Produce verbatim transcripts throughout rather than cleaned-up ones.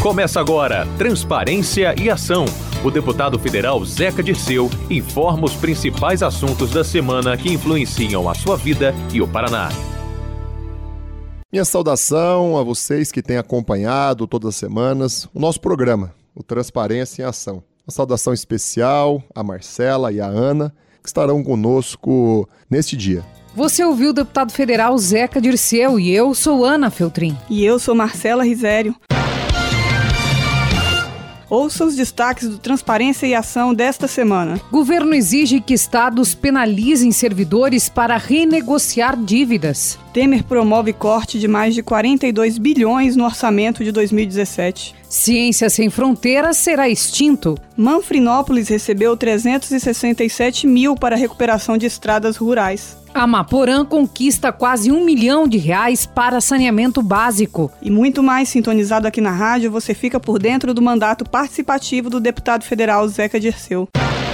Começa agora Transparência e Ação. O deputado federal Zeca Dirceu informa os principais assuntos da semana que influenciam a sua vida e o Paraná. Minha saudação a vocês que têm acompanhado todas as semanas o nosso programa, o Transparência em Ação. Uma saudação especial a Marcela e a Ana, que estarão conosco neste dia. Você ouviu o deputado federal Zeca Dirceu e eu sou Ana Feltrin. E eu sou Marcela Risério. Ouça os destaques do Transparência e Ação desta semana. Governo exige que estados penalizem servidores para renegociar dívidas. Temer promove corte de mais de quarenta e dois bilhões no orçamento de dois mil e dezessete. Ciência Sem Fronteiras será extinto. Manfrinópolis recebeu trezentos e sessenta e sete mil para a recuperação de estradas rurais. Amaporã conquista quase um milhão de reais para saneamento básico. E muito mais sintonizado aqui na rádio, você fica por dentro do mandato participativo do deputado federal Zeca Dirceu.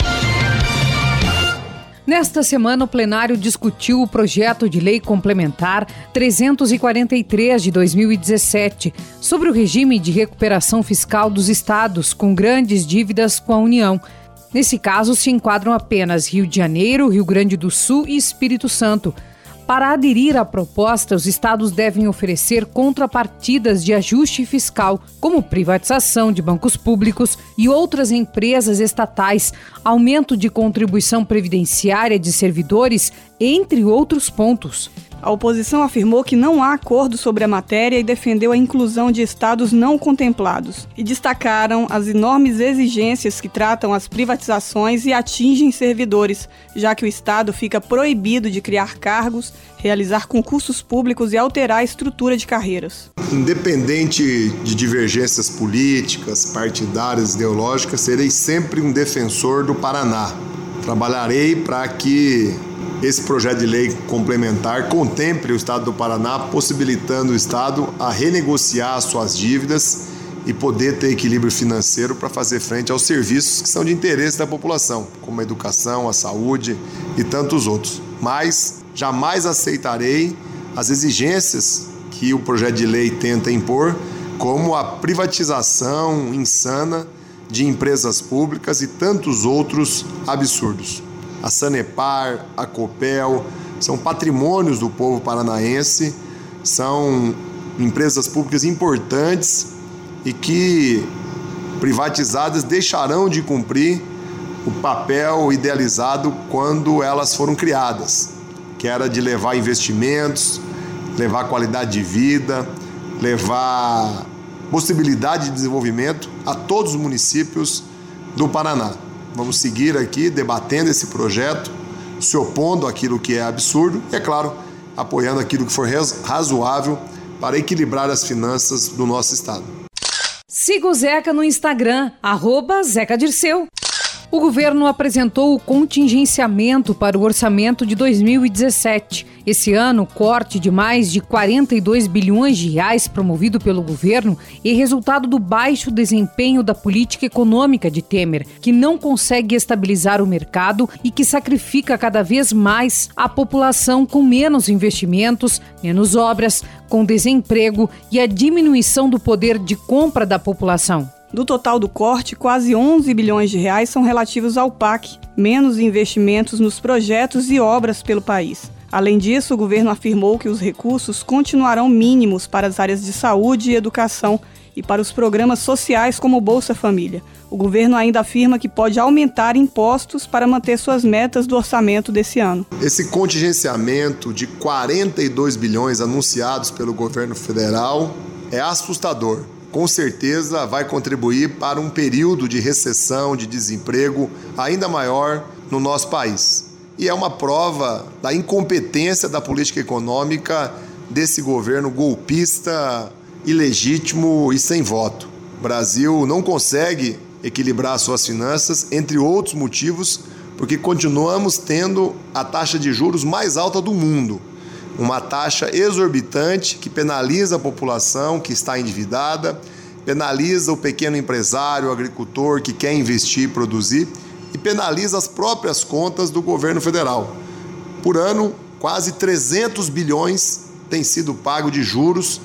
Nesta semana, o plenário discutiu o projeto de lei complementar trezentos e quarenta e três de dois mil e dezessete, sobre o regime de recuperação fiscal dos estados com grandes dívidas com a União. Nesse caso, se enquadram apenas Rio de Janeiro, Rio Grande do Sul e Espírito Santo. Para aderir à proposta, os estados devem oferecer contrapartidas de ajuste fiscal, como privatização de bancos públicos e outras empresas estatais, aumento de contribuição previdenciária de servidores, entre outros pontos. A oposição afirmou que não há acordo sobre a matéria e defendeu a inclusão de estados não contemplados. E destacaram as enormes exigências que tratam as privatizações e atingem servidores, já que o estado fica proibido de criar cargos, realizar concursos públicos e alterar a estrutura de carreiras. Independente de divergências políticas, partidárias, ideológicas, serei sempre um defensor do Paraná. Trabalharei para que esse projeto de lei complementar contemple o Estado do Paraná, possibilitando o Estado a renegociar suas dívidas e poder ter equilíbrio financeiro para fazer frente aos serviços que são de interesse da população, como a educação, a saúde e tantos outros. Mas jamais aceitarei as exigências que o projeto de lei tenta impor, como a privatização insana de empresas públicas e tantos outros absurdos. A Sanepar, a Copel, são patrimônios do povo paranaense, são empresas públicas importantes e que, privatizadas, deixarão de cumprir o papel idealizado quando elas foram criadas, que era de levar investimentos, levar qualidade de vida, levar possibilidade de desenvolvimento a todos os municípios do Paraná. Vamos seguir aqui debatendo esse projeto, se opondo àquilo que é absurdo e, é claro, apoiando aquilo que for razoável para equilibrar as finanças do nosso estado. Siga o Zeca no Instagram, arroba Zeca Dirceu. O governo apresentou o contingenciamento para o orçamento de dois mil e dezessete. Esse ano, o corte de mais de quarenta e dois bilhões de reais promovido pelo governo é resultado do baixo desempenho da política econômica de Temer, que não consegue estabilizar o mercado e que sacrifica cada vez mais a população com menos investimentos, menos obras, com desemprego e a diminuição do poder de compra da população. Do total do corte, quase onze bilhões de reais são relativos ao P A C, menos investimentos nos projetos e obras pelo país. Além disso, o governo afirmou que os recursos continuarão mínimos para as áreas de saúde e educação e para os programas sociais como o Bolsa Família. O governo ainda afirma que pode aumentar impostos para manter suas metas do orçamento desse ano. Esse contingenciamento de quarenta e dois bilhões anunciados pelo governo federal é assustador. Com certeza vai contribuir para um período de recessão, de desemprego ainda maior no nosso país. E é uma prova da incompetência da política econômica desse governo golpista, ilegítimo e sem voto. O Brasil não consegue equilibrar suas finanças, entre outros motivos, porque continuamos tendo a taxa de juros mais alta do mundo. Uma taxa exorbitante que penaliza a população que está endividada, penaliza o pequeno empresário, o agricultor que quer investir e produzir e penaliza as próprias contas do governo federal. Por ano, quase trezentos bilhões tem sido pago de juros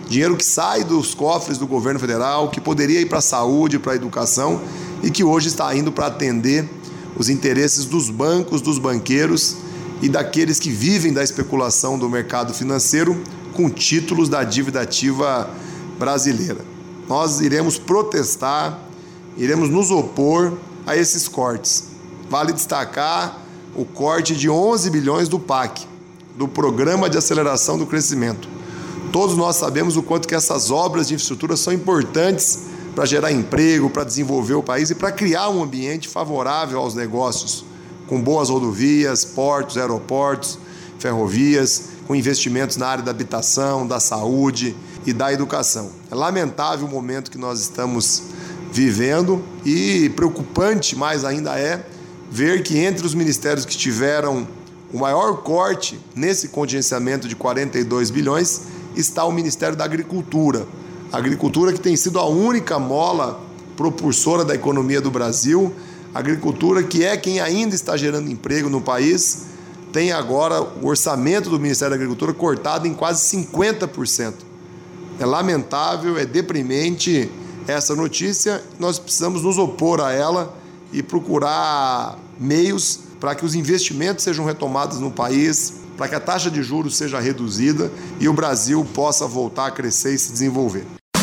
dinheiro que sai dos cofres do governo federal, que poderia ir para a saúde, para a educação e que hoje está indo para atender os interesses dos bancos, dos banqueiros e daqueles que vivem da especulação do mercado financeiro com títulos da dívida ativa brasileira. Nós iremos protestar, iremos nos opor a esses cortes. Vale destacar o corte de onze bilhões do P A C, do Programa de Aceleração do Crescimento. Todos nós sabemos o quanto que essas obras de infraestrutura são importantes para gerar emprego, para desenvolver o país e para criar um ambiente favorável aos negócios, com boas rodovias, portos, aeroportos, ferrovias, com investimentos na área da habitação, da saúde e da educação. É lamentável o momento que nós estamos vivendo e preocupante mais ainda é ver que entre os ministérios que tiveram o maior corte nesse contingenciamento de quarenta e dois bilhões está o Ministério da Agricultura. A agricultura que tem sido a única mola propulsora da economia do Brasil, a agricultura que é quem ainda está gerando emprego no país, tem agora o orçamento do Ministério da Agricultura cortado em quase cinquenta por cento. É lamentável, é deprimente essa notícia, nós precisamos nos opor a ela e procurar meios para que os investimentos sejam retomados no país, para que a taxa de juros seja reduzida e o Brasil possa voltar a crescer e se desenvolver.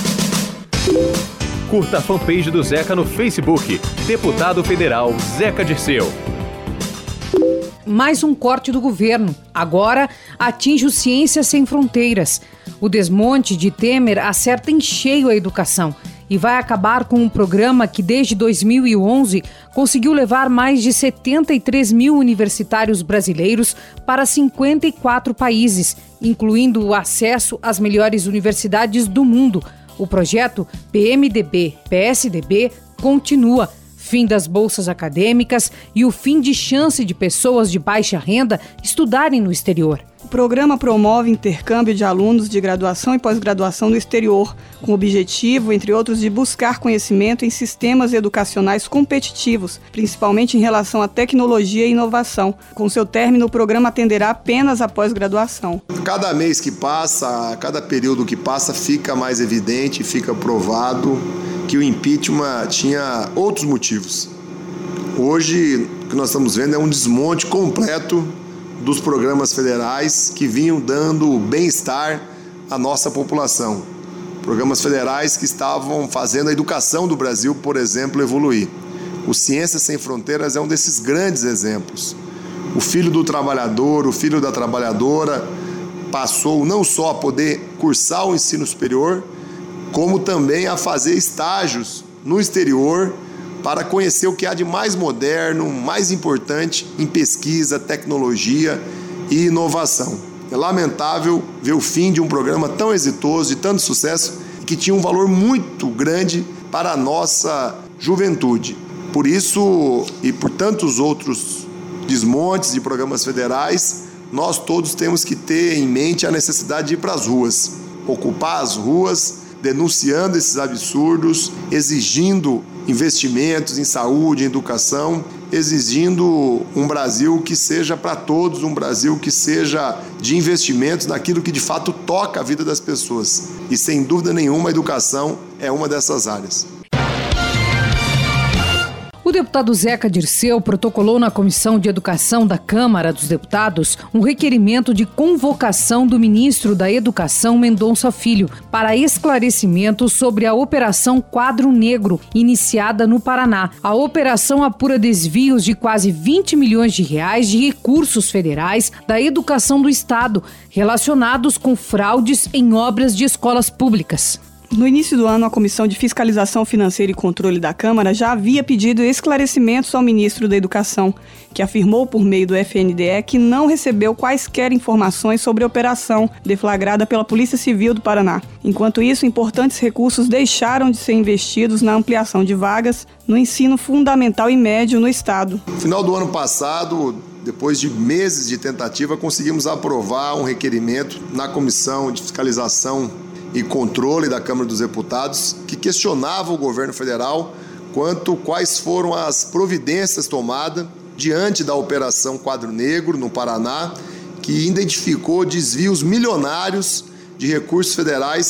Curta a fanpage do Zeca no Facebook, Deputado Federal Zeca Dirceu. Mais um corte do governo. Agora atinge o Ciências Sem Fronteiras. O desmonte de Temer acerta em cheio a educação e vai acabar com um programa que desde dois mil e onze conseguiu levar mais de setenta e três mil universitários brasileiros para cinquenta e quatro países, incluindo o acesso às melhores universidades do mundo. O projeto P M D B P S D B continua. Fim das bolsas acadêmicas e o fim de chance de pessoas de baixa renda estudarem no exterior. O programa promove intercâmbio de alunos de graduação e pós-graduação no exterior, com o objetivo, entre outros, de buscar conhecimento em sistemas educacionais competitivos, principalmente em relação à tecnologia e inovação. Com seu término, o programa atenderá apenas a pós-graduação. Cada mês que passa, cada período que passa, fica mais evidente, fica provado que o impeachment tinha outros motivos. Hoje, o que nós estamos vendo é um desmonte completo dos programas federais que vinham dando bem-estar à nossa população. Programas federais que estavam fazendo a educação do Brasil, por exemplo, evoluir. O Ciências Sem Fronteiras é um desses grandes exemplos. O filho do trabalhador, o filho da trabalhadora passou não só a poder cursar o ensino superior, como também a fazer estágios no exterior para conhecer o que há de mais moderno, mais importante em pesquisa, tecnologia e inovação. É lamentável ver o fim de um programa tão exitoso, de tanto sucesso, e que tinha um valor muito grande para a nossa juventude. Por isso, e por tantos outros desmontes de programas federais, nós todos temos que ter em mente a necessidade de ir para as ruas, ocupar as ruas, denunciando esses absurdos, exigindo investimentos em saúde, em educação, exigindo um Brasil que seja para todos, um Brasil que seja de investimentos naquilo que de fato toca a vida das pessoas. E sem dúvida nenhuma, a educação é uma dessas áreas. O deputado Zeca Dirceu protocolou na Comissão de Educação da Câmara dos Deputados um requerimento de convocação do ministro da Educação, Mendonça Filho, para esclarecimento sobre a Operação Quadro Negro, iniciada no Paraná. A operação apura desvios de quase vinte milhões de reais de recursos federais da educação do Estado, relacionados com fraudes em obras de escolas públicas. No início do ano, a Comissão de Fiscalização Financeira e Controle da Câmara já havia pedido esclarecimentos ao ministro da Educação, que afirmou por meio do F N D E que não recebeu quaisquer informações sobre a operação deflagrada pela Polícia Civil do Paraná. Enquanto isso, importantes recursos deixaram de ser investidos na ampliação de vagas no ensino fundamental e médio no Estado. No final do ano passado, depois de meses de tentativa, conseguimos aprovar um requerimento na Comissão de Fiscalização e Controle da Câmara dos Deputados, que questionava o governo federal quanto quais foram as providências tomadas diante da Operação Quadro Negro no Paraná, que identificou desvios milionários de recursos federais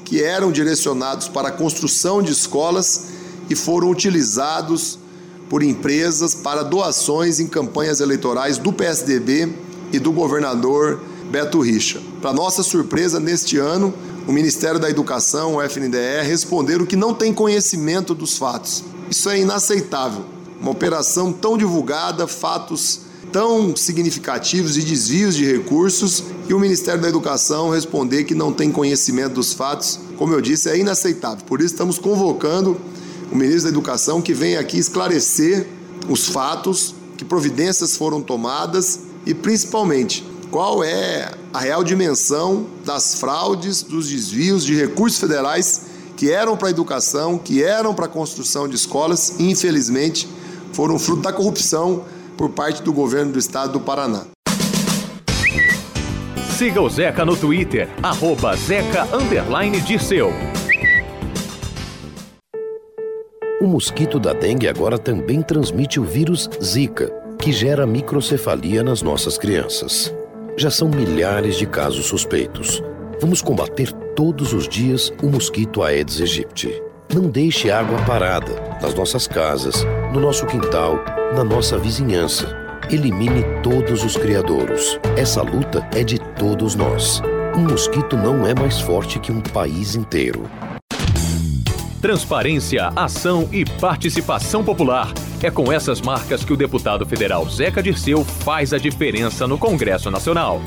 que eram direcionados para a construção de escolas e foram utilizados por empresas para doações em campanhas eleitorais do P S D B e do governador Beto Richa. Para nossa surpresa, neste ano, o Ministério da Educação, o F N D E, responderam que não tem conhecimento dos fatos. Isso é inaceitável. Uma operação tão divulgada, fatos tão significativos de desvios de recursos, e o Ministério da Educação responder que não tem conhecimento dos fatos, como eu disse, é inaceitável. Por isso estamos convocando o ministro da Educação que venha aqui esclarecer os fatos, que providências foram tomadas e, principalmente, qual é a real dimensão das fraudes, dos desvios de recursos federais que eram para a educação, que eram para a construção de escolas e, infelizmente, foram fruto da corrupção por parte do governo do estado do Paraná. Siga o Zeca no Twitter, arroba Zeca underline Dirceu. O mosquito da dengue agora também transmite o vírus Zika, que gera microcefalia nas nossas crianças. Já são milhares de casos suspeitos. Vamos combater todos os dias o mosquito Aedes aegypti. Não deixe água parada nas nossas casas, no nosso quintal, na nossa vizinhança. Elimine todos os criadouros. Essa luta é de todos nós. Um mosquito não é mais forte que um país inteiro. Transparência, ação e participação popular. É com essas marcas que o deputado federal Zeca Dirceu faz a diferença no Congresso Nacional.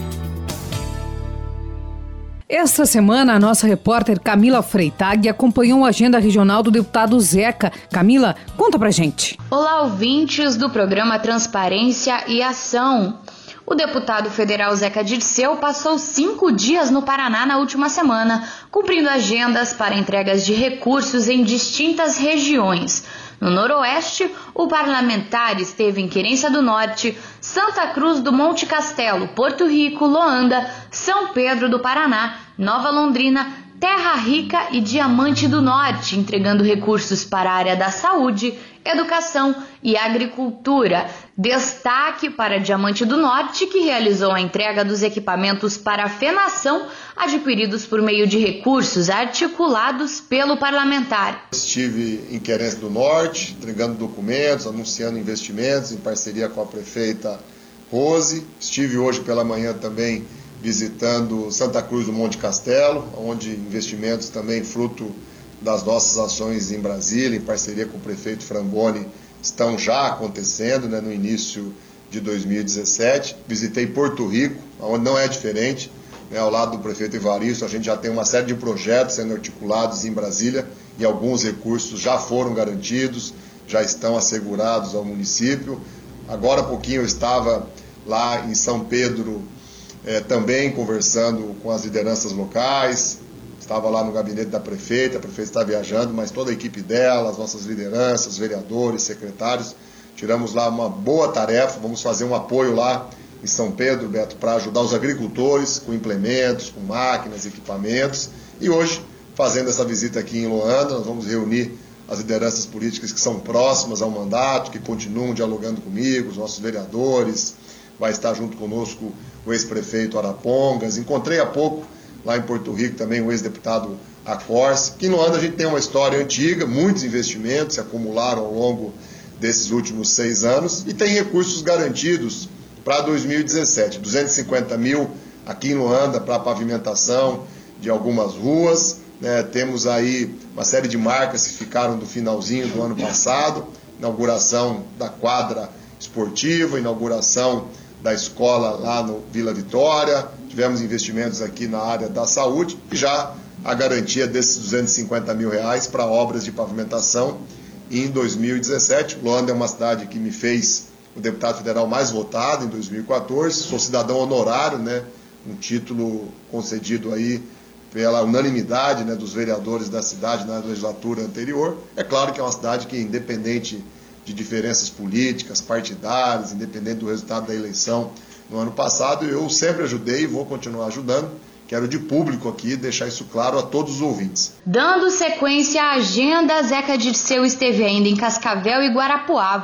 Esta semana, a nossa repórter Camila Freitag acompanhou a agenda regional do deputado Zeca. Camila, conta pra gente. Olá, ouvintes do programa Transparência e Ação. O deputado federal Zeca Dirceu passou cinco dias no Paraná na última semana, cumprindo agendas para entregas de recursos em distintas regiões. No Noroeste, o parlamentar esteve em Querência do Norte, Santa Cruz do Monte Castelo, Porto Rico, Loanda, São Pedro do Paraná, Nova Londrina, Terra Rica e Diamante do Norte, entregando recursos para a área da saúde, educação e agricultura. Destaque para Diamante do Norte, que realizou a entrega dos equipamentos para a FENAção, adquiridos por meio de recursos articulados pelo parlamentar. Estive em Querência do Norte, entregando documentos, anunciando investimentos em parceria com a prefeita Rose. Estive hoje pela manhã também visitando Santa Cruz do Monte Castelo, onde investimentos também fruto das nossas ações em Brasília, em parceria com o prefeito Framboni, estão já acontecendo, né, no início de dois mil e dezessete. Visitei Porto Rico, onde não é diferente, né, ao lado do prefeito Evaristo. A gente já tem uma série de projetos sendo articulados em Brasília e alguns recursos já foram garantidos, já estão assegurados ao município. Agora há pouquinho eu estava lá em São Pedro, é, também conversando com as lideranças locais. Estava lá no gabinete da prefeita, a prefeita está viajando, mas toda a equipe dela, as nossas lideranças, vereadores, secretários, tiramos lá uma boa tarefa. Vamos fazer um apoio lá em São Pedro, Beto, para ajudar os agricultores com implementos, com máquinas, equipamentos. E hoje, fazendo essa visita aqui em Loanda, nós vamos reunir as lideranças políticas que são próximas ao mandato, que continuam dialogando comigo, os nossos vereadores. Vai estar junto conosco o ex-prefeito Arapongas. Encontrei há pouco lá em Porto Rico também o ex-deputado Acorce. Aqui em Loanda a gente tem uma história antiga, muitos investimentos se acumularam ao longo desses últimos seis anos e tem recursos garantidos para dois mil e dezessete, duzentos e cinquenta mil aqui em Loanda para pavimentação de algumas ruas, né? Temos aí uma série de marcas que ficaram do finalzinho do ano passado, inauguração da quadra esportiva, inauguração da escola lá no Vila Vitória. Tivemos investimentos aqui na área da saúde e já a garantia desses duzentos e cinquenta mil reais para obras de pavimentação em dois mil e dezessete. Loanda é uma cidade que me fez o deputado federal mais votado em dois mil e quatorze. Sou cidadão honorário, né? Um título concedido aí pela unanimidade, né, dos vereadores da cidade na legislatura anterior. É claro que é uma cidade que, independente de diferenças políticas, partidárias, independente do resultado da eleição no ano passado, eu sempre ajudei e vou continuar ajudando. Quero de público aqui deixar isso claro a todos os ouvintes. Dando sequência à agenda, Zeca Dirceu esteve ainda em Cascavel e Guarapuava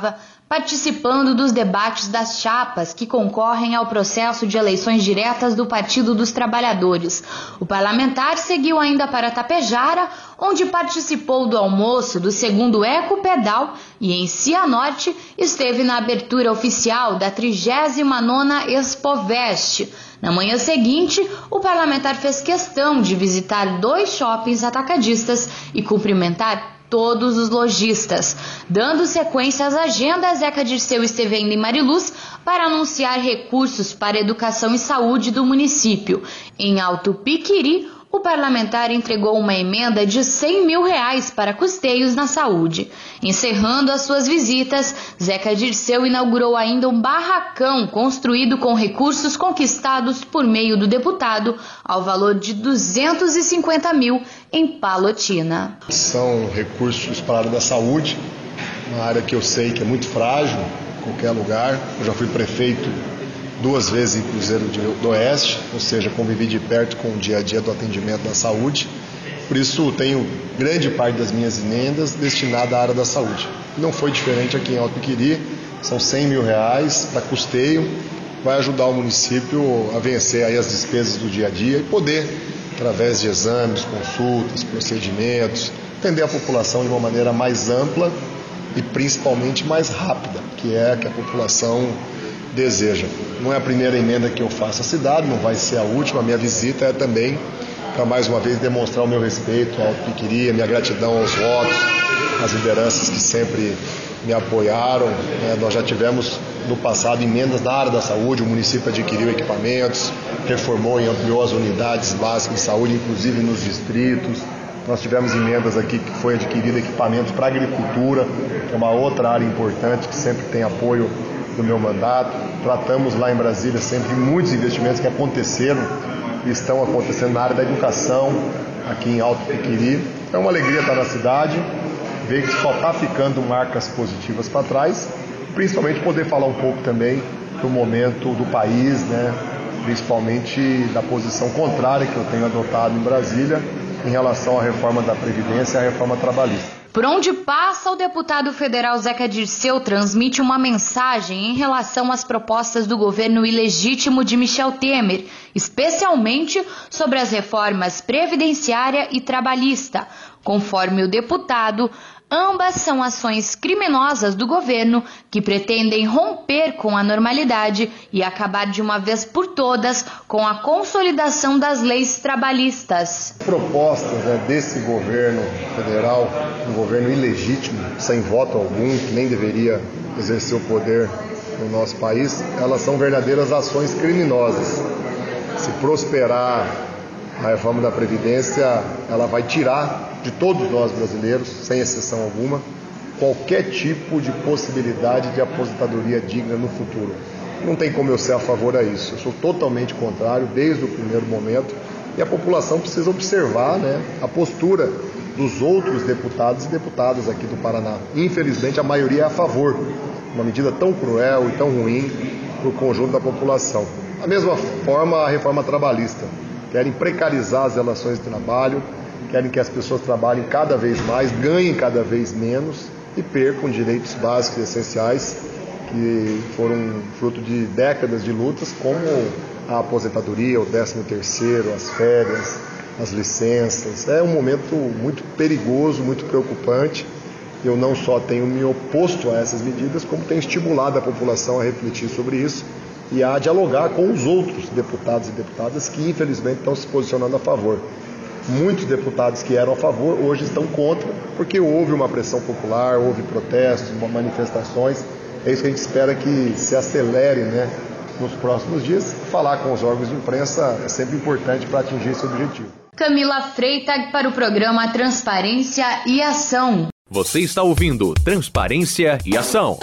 participando dos debates das chapas que concorrem ao processo de eleições diretas do Partido dos Trabalhadores. O parlamentar seguiu ainda para Tapejara, onde participou do almoço do segundo Ecopedal e em Cianorte esteve na abertura oficial da trigésima nona Expovest. Na manhã seguinte, o parlamentar fez questão de visitar dois shoppings atacadistas e cumprimentar todos os lojistas. Dando sequência às agendas, Zeca Dirceu esteve ainda em Mariluz para anunciar recursos para educação e saúde do município. Em Alto Piquiri, o parlamentar entregou uma emenda de cem mil reais para custeios na saúde. Encerrando as suas visitas, Zeca Dirceu inaugurou ainda um barracão construído com recursos conquistados por meio do deputado, ao valor de duzentos e cinquenta mil em Palotina. São recursos para a área da saúde, uma área que eu sei que é muito frágil, em qualquer lugar. Eu já fui prefeito duas vezes em Cruzeiro do Oeste, ou seja, convivi de perto com o dia a dia do atendimento da saúde. Por isso, tenho grande parte das minhas emendas destinada à área da saúde. Não foi diferente aqui em Alto Piquiri, são cem mil reais para custeio, vai ajudar o município a vencer aí as despesas do dia a dia e poder, através de exames, consultas, procedimentos, atender a população de uma maneira mais ampla e principalmente mais rápida, que é a que a população deseja. Não é a primeira emenda que eu faço à cidade, não vai ser a última. A minha visita é também para mais uma vez demonstrar o meu respeito ao Piquiri, a minha gratidão aos votos, às lideranças que sempre me apoiaram. É, nós já tivemos no passado emendas na área da saúde, o município adquiriu equipamentos, reformou e ampliou as unidades básicas de saúde, inclusive nos distritos. Nós tivemos emendas aqui que foi adquirido equipamentos para a agricultura, que é uma outra área importante que sempre tem apoio do meu mandato. Tratamos lá em Brasília sempre de muitos investimentos que aconteceram e estão acontecendo na área da educação aqui em Alto Piquiri. É uma alegria estar na cidade, ver que só está ficando marcas positivas para trás, principalmente poder falar um pouco também do momento do país, né? Principalmente da posição contrária que eu tenho adotado em Brasília em relação à reforma da Previdência e à reforma trabalhista. Por onde passa, o deputado federal Zeca Dirceu transmite uma mensagem em relação às propostas do governo ilegítimo de Michel Temer, especialmente sobre as reformas previdenciária e trabalhista. Conforme o deputado, ambas são ações criminosas do governo que pretendem romper com a normalidade e acabar de uma vez por todas com a consolidação das leis trabalhistas. Propostas né, desse governo federal, um governo ilegítimo, sem voto algum, que nem deveria exercer o poder no nosso país, elas são verdadeiras ações criminosas. Se prosperar a reforma da Previdência, ela vai tirar de todos nós brasileiros, sem exceção alguma, qualquer tipo de possibilidade de aposentadoria digna no futuro. Não tem como eu ser a favor a isso. Eu sou totalmente contrário desde o primeiro momento e a população precisa observar né, a postura dos outros deputados e deputadas aqui do Paraná. Infelizmente, a maioria é a favor. Uma medida tão cruel e tão ruim para o conjunto da população. Da mesma forma, a reforma trabalhista. Querem precarizar as relações de trabalho, querem que as pessoas trabalhem cada vez mais, ganhem cada vez menos e percam direitos básicos e essenciais que foram fruto de décadas de lutas, como a aposentadoria, o décimo terceiro, as férias, as licenças. É um momento muito perigoso, muito preocupante. Eu não só tenho me oposto a essas medidas, como tenho estimulado a população a refletir sobre isso e a dialogar com os outros deputados e deputadas que infelizmente estão se posicionando a favor. Muitos deputados que eram a favor hoje estão contra, porque houve uma pressão popular, houve protestos, manifestações. É isso que a gente espera que se acelere né, nos próximos dias. Falar com os órgãos de imprensa é sempre importante para atingir esse objetivo. Camila Freitag para o programa Transparência e Ação. Você está ouvindo Transparência e Ação.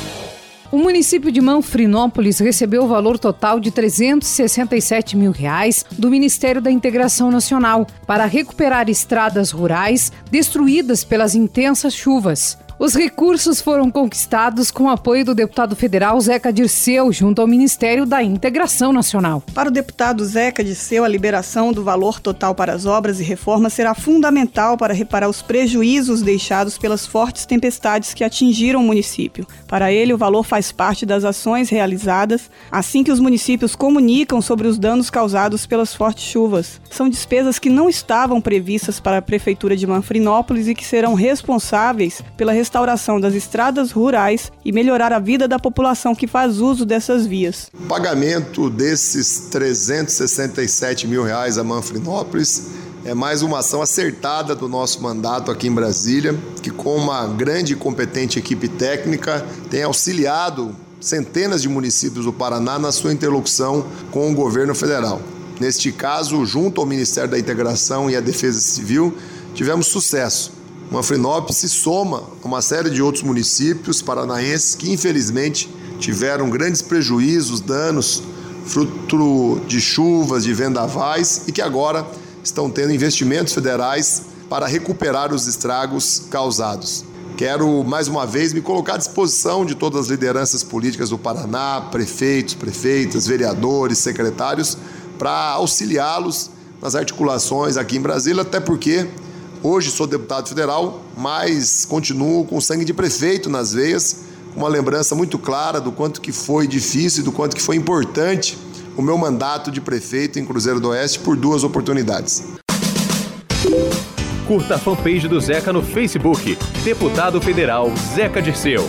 O município de Manfrinópolis recebeu o valor total de trezentos e sessenta e sete mil reais do Ministério da Integração Nacional para recuperar estradas rurais destruídas pelas intensas chuvas. Os recursos foram conquistados com o apoio do deputado federal Zeca Dirceu, junto ao Ministério da Integração Nacional. Para o deputado Zeca Dirceu, a liberação do valor total para as obras e reformas será fundamental para reparar os prejuízos deixados pelas fortes tempestades que atingiram o município. Para ele, o valor faz parte das ações realizadas assim que os municípios comunicam sobre os danos causados pelas fortes chuvas. São despesas que não estavam previstas para a Prefeitura de Manfrinópolis e que serão responsáveis pela restauração restauração das estradas rurais e melhorar a vida da população que faz uso dessas vias. O pagamento desses trezentos e sessenta e sete mil reais a Manfrinópolis é mais uma ação acertada do nosso mandato aqui em Brasília, que com uma grande e competente equipe técnica tem auxiliado centenas de municípios do Paraná na sua interlocução com o governo federal. Neste caso, junto ao Ministério da Integração e à Defesa Civil, tivemos sucesso. Manfrinópolis se soma a uma série de outros municípios paranaenses que, infelizmente, tiveram grandes prejuízos, danos, fruto de chuvas, de vendavais e que agora estão tendo investimentos federais para recuperar os estragos causados. Quero, mais uma vez, me colocar à disposição de todas as lideranças políticas do Paraná, prefeitos, prefeitas, vereadores, secretários, para auxiliá-los nas articulações aqui em Brasília, até porque hoje sou deputado federal, mas continuo com sangue de prefeito nas veias, com uma lembrança muito clara do quanto que foi difícil e do quanto que foi importante o meu mandato de prefeito em Cruzeiro do Oeste por duas oportunidades. Curta a fanpage do Zeca no Facebook, Deputado Federal Zeca Dirceu.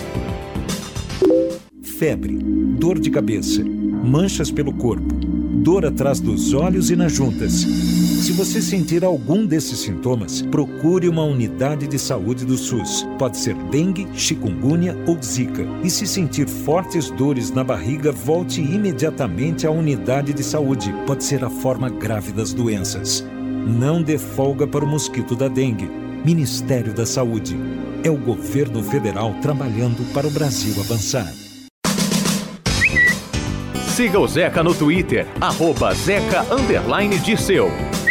Febre, dor de cabeça, manchas pelo corpo, dor atrás dos olhos e nas juntas. Se você sentir algum desses sintomas, procure uma unidade de saúde do SUS. Pode ser dengue, chikungunya ou zika. E se sentir fortes dores na barriga, volte imediatamente à unidade de saúde. Pode ser a forma grave das doenças. Não dê folga para o mosquito da dengue. Ministério da Saúde. É o governo federal trabalhando para o Brasil avançar. Siga o Zeca no Twitter, arroba Zeca underline Dirceu.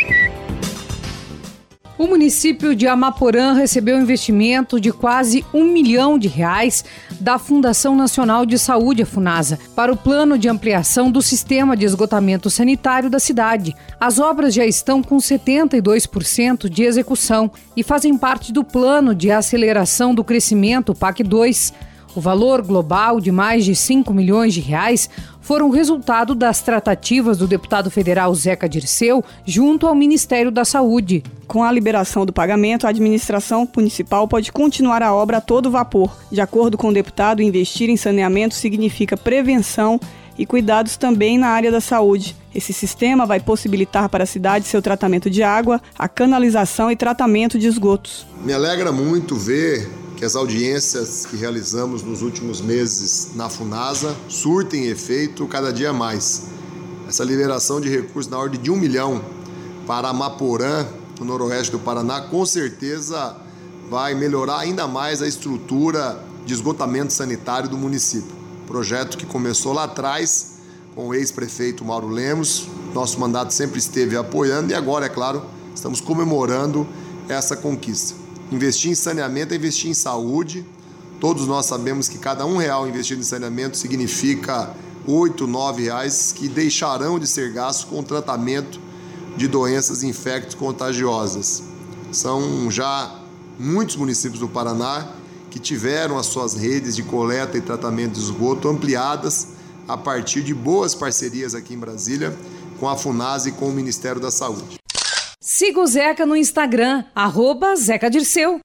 O município de Amaporã recebeu um investimento de quase um milhão de reais da Fundação Nacional de Saúde, a Funasa, para o plano de ampliação do sistema de esgotamento sanitário da cidade. As obras já estão com setenta e dois por cento de execução e fazem parte do plano de aceleração do crescimento, P A C dois. O valor global de mais de cinco milhões de reais foram resultado das tratativas do deputado federal Zeca Dirceu junto ao Ministério da Saúde. Com a liberação do pagamento, a administração municipal pode continuar a obra a todo vapor. De acordo com o deputado, investir em saneamento significa prevenção e cuidados também na área da saúde. Esse sistema vai possibilitar para a cidade seu tratamento de água, a canalização e tratamento de esgotos. Me alegra muito ver que as audiências que realizamos nos últimos meses na Funasa surtem efeito cada dia mais. Essa liberação de recursos na ordem de um milhão para Amaporã, no noroeste do Paraná, com certeza vai melhorar ainda mais a estrutura de esgotamento sanitário do município. Projeto que começou lá atrás com o ex-prefeito Mauro Lemos, nosso mandato sempre esteve apoiando e agora, é claro, estamos comemorando essa conquista. Investir em saneamento é investir em saúde. Todos nós sabemos que cada um real investido em saneamento significa oito, nove reais que deixarão de ser gastos com o tratamento de doenças infecto-contagiosas. São já muitos municípios do Paraná que tiveram as suas redes de coleta e tratamento de esgoto ampliadas a partir de boas parcerias aqui em Brasília com a Funasa e com o Ministério da Saúde. Siga o Zeca no Instagram, arroba Zeca Dirceu.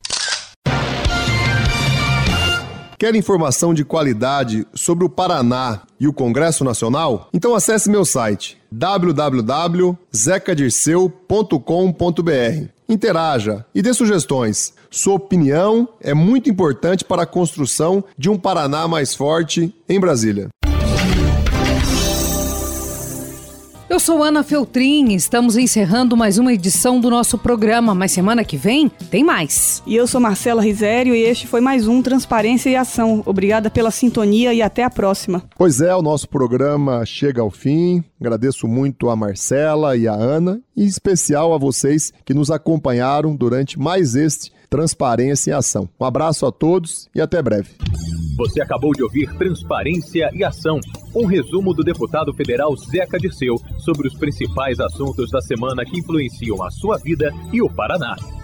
Quer informação de qualidade sobre o Paraná e o Congresso Nacional? Então acesse meu site w w w ponto zeca dirceu ponto com ponto b r. Interaja e dê sugestões. Sua opinião é muito importante para a construção de um Paraná mais forte em Brasília. Eu sou Ana Feltrin, estamos encerrando mais uma edição do nosso programa, mas semana que vem tem mais. E eu sou Marcela Risério e este foi mais um Transparência e Ação. Obrigada pela sintonia e até a próxima. Pois é, o nosso programa chega ao fim. Agradeço muito a Marcela e a Ana, e em especial a vocês que nos acompanharam durante mais este Transparência e Ação. Um abraço a todos e até breve. Você acabou de ouvir Transparência e Ação, um resumo do deputado federal Zeca Dirceu sobre os principais assuntos da semana que influenciam a sua vida e o Paraná.